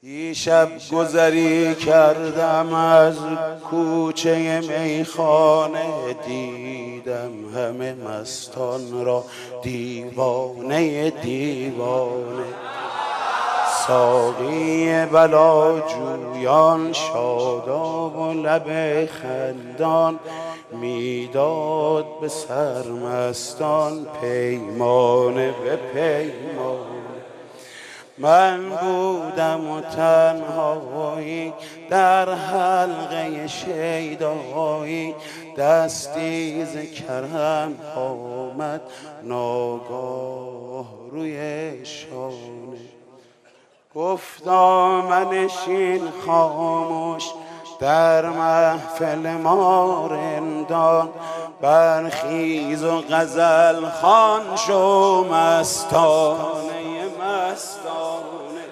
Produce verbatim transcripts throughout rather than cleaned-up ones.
دیشب گذری کردم از کوچه میخانه، دیدم همه مستان را دیوانه دیوانه. ساقی بلاجویان شاداب و لب خندان، میداد به سرمستان پیمانه به پیمانه. من بودم و تنهایی در حلقه شیدایی، دستی ز کرم آمد ناگاه روی شانه. گفتا منشین خاموش در محفل ما رندان، برخیز و غزل خوان شو مستانه مستانه.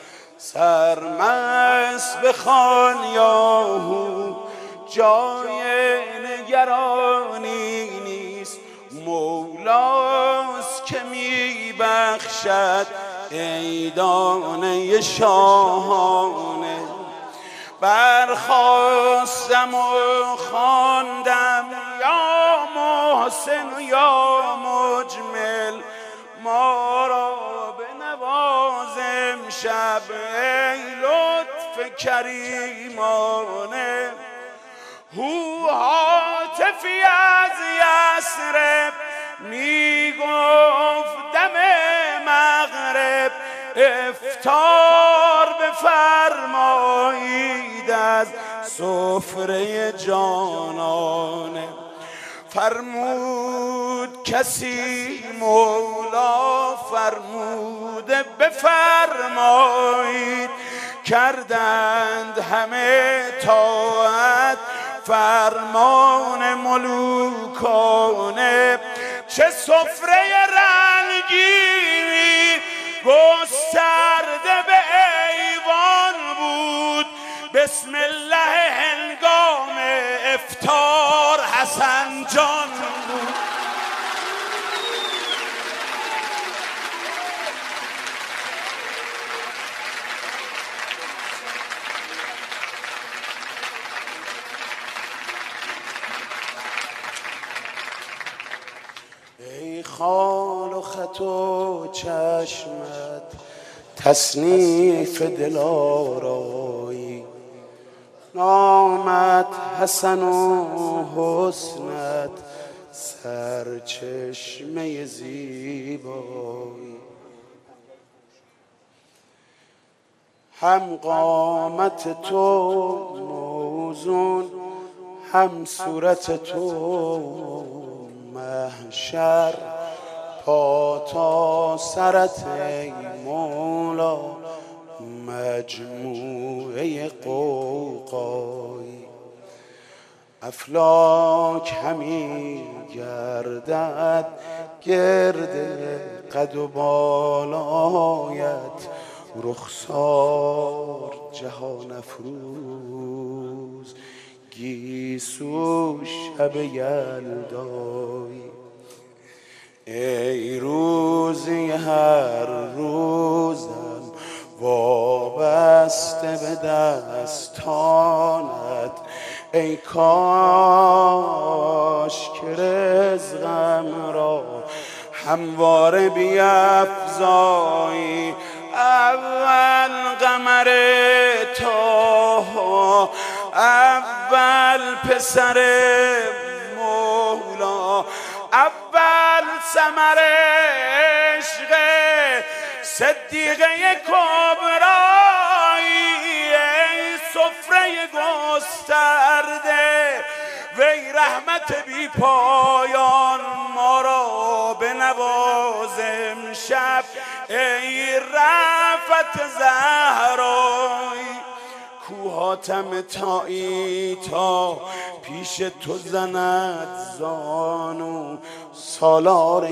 سرمست بخوان یاهو جای نگرانی نیست، مولاست که میبخشد عیدانه شاهانه. برخواستم و خواندم یا محسن و یا مجمل، ما را بنواز امشب ای لطف کریمانه. هو هاتفی از یثرب میگفت دم مغرب، افطار بفرمایید از سفره جانانه. فرمود کسی مولا فرموده بفرمایید، کردند همه طاعت فرمان ملوکانه. چه سفره رنگینی گسترده به ایوان بود، بسم الله هنگام افطار حسن جان بود. ای خال و خط و چشمت تصنیف دلارایی، نامت حسن و حسنت سرچشمه زیبایی. هم قامت تو موزون، هم صورت تو محشر، پا تا سرت ای مولا مجموعه قوقایی. افلاک همی گردد گرد قد و بالایت، رخسار جهان افروز گیسو شب یلدایی. ای روزی هر روزم وابسته به دستانت، ای کاش که رزقم را همواره بیفزایی. اول قمر تاها، اول پسر مولا، اول ثمر عشق صدیقه کبرایی. ای سفره گسترده وی رحمت بی پایان، ما را بنواز امشب ای رأفت زهرایی. کو حاتم طایی تا پیش تو زند زانو، سالار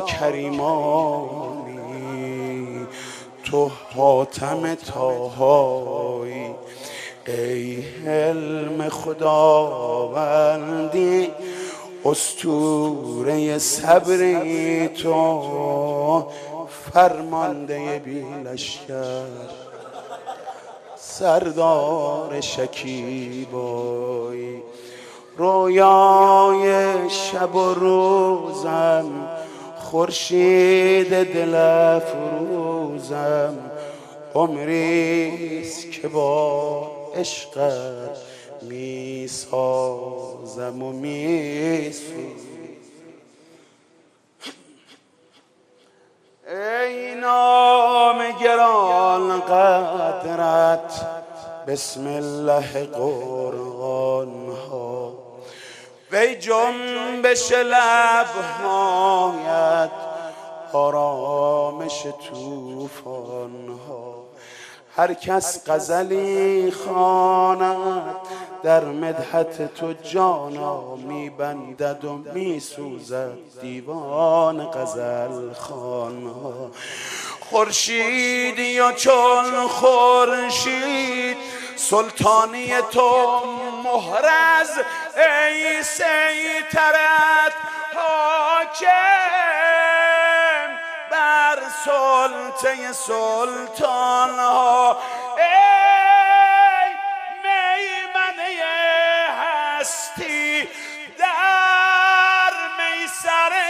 کریمانی تو حاتم طاهایی. ای حلم خداوندی اسطوره صبری تو، فرمانده بی لشکر سردار شکیبایی، رویای شب و روزم، خورشید دل افروزم، عمریست که با عشقت می سازم و می سوزم. ای نام گران قدرت، بسم الله قرآن ها، وی جنبش لبهایت، آرامش طوفان ها. هر کس غزلی خواند در مدحت تو جانا، می بندد و می سوزد دیوان غزل خوان ها. خورشیدی و چون خورشید، سلطانی تو محرز، ای سیطرت حاکم بر سلطه سلطان ها. ای میمنه هستی در میسره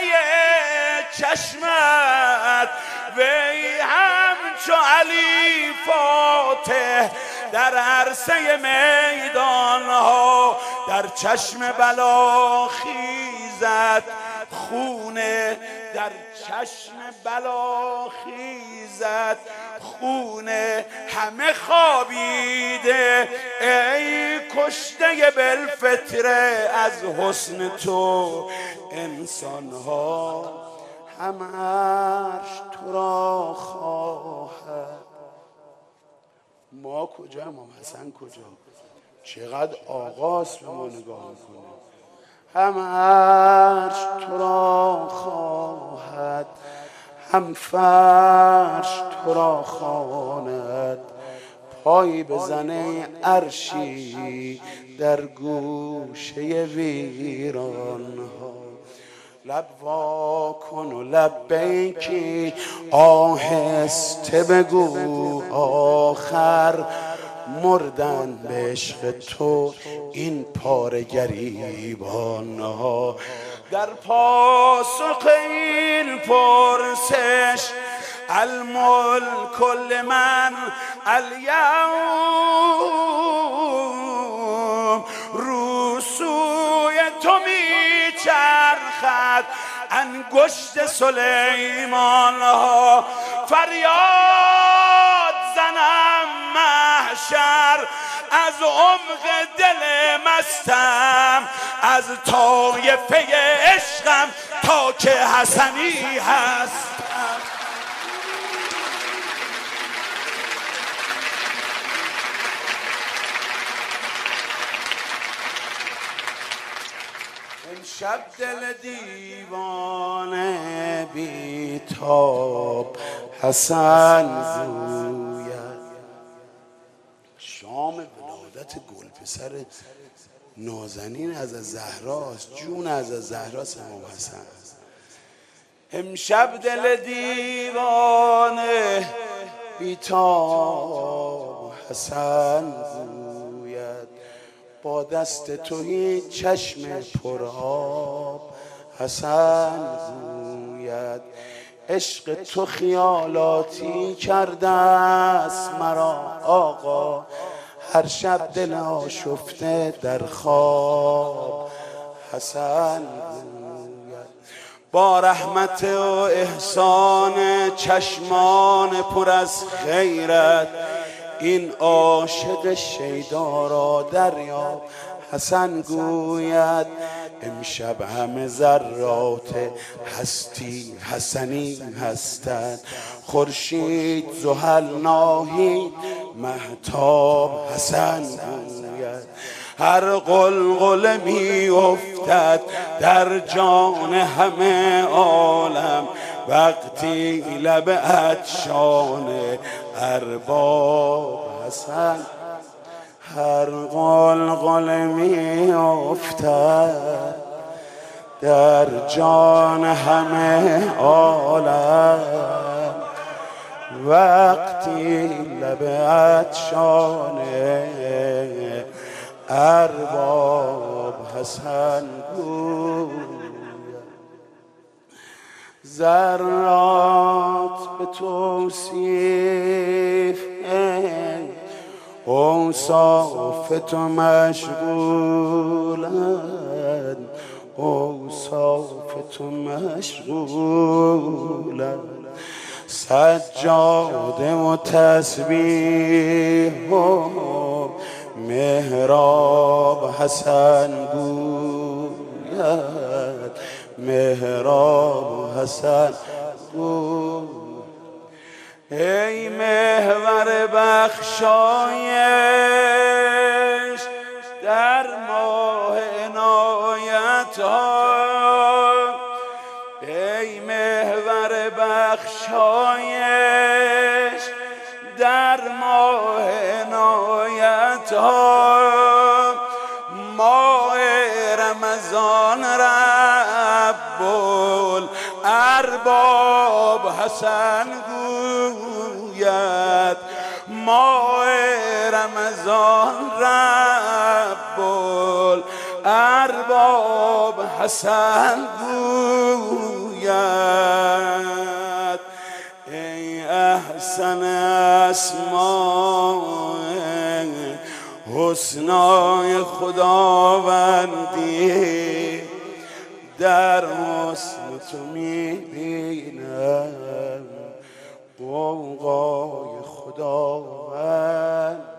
چشمت، وی همچو علی فاتح در عرصه میدان ها. در چشم بلا خیزد خونه، در چشم بلا خیزد خونه، همه خوابیده ای کشته بالفطره از حسن تو انسان ها. هم عرش تو را خواهد. ما کجا؟ امام حسن کجا؟ چقدر آغاز به ما نگاه میکنه. هم عرش تو را خواهد، هم فرش تو را خواند، پای بزنه عرشی در گوشه ویران ها. لب وا کن و لبیکی آهسته بگو، آخر مردن به عشق تو این پاره گریبان ها. در پاسخ این پرسش الملک لمن الیوم، رو سوی تو می چرخد انگشت سلیمان ها. فریاد زنم محشر از عمق دل مستم، از طایفه عشقم تا که حسنی هستم. امشب دل دیوانه بیتاب حسن زوید، شام ولادت گلپسر نازنین از زهراست، جون از زهراست امام حسن. امشب دل دیوانه بیتاب حسن زوید، با دست توی چشم پرآب حسن زوید. عشق تو خیالاتی کرده است مرا آقا، هر شب دل آشفته در خواب حسن گوید. با رحمت و احسان چشمان پر از خیرت، این عاشق شیدا را دریاب حسن گوید. امشب همه ذرات هستی حسنی هستند، خورشید زحل ناهید مهتاب حسن گوید. هر قلقله می افتد در جان همه عالم، وقتی لب عطشان ارباب حسن. هر قلقله می افتد در جان همه عالم، وقتی لب عطشان ارباب حسن گوید ذرات به توصیف اوصاف تو مشغولند اوصاف تو مشغولند سجاده و تسبیح و محراب حسن گوید محراب حسن گوید ای محور بخشایش در ماه عنایت ها ای محور بخشایش در ماه عنایت ها ماه رمضان رب الارباب حسن گوید ماه رمضان رب الارباب حسن گوید ای احسن اسماء حسنای خداوندی در حسن تو میبینم غوغای خداوند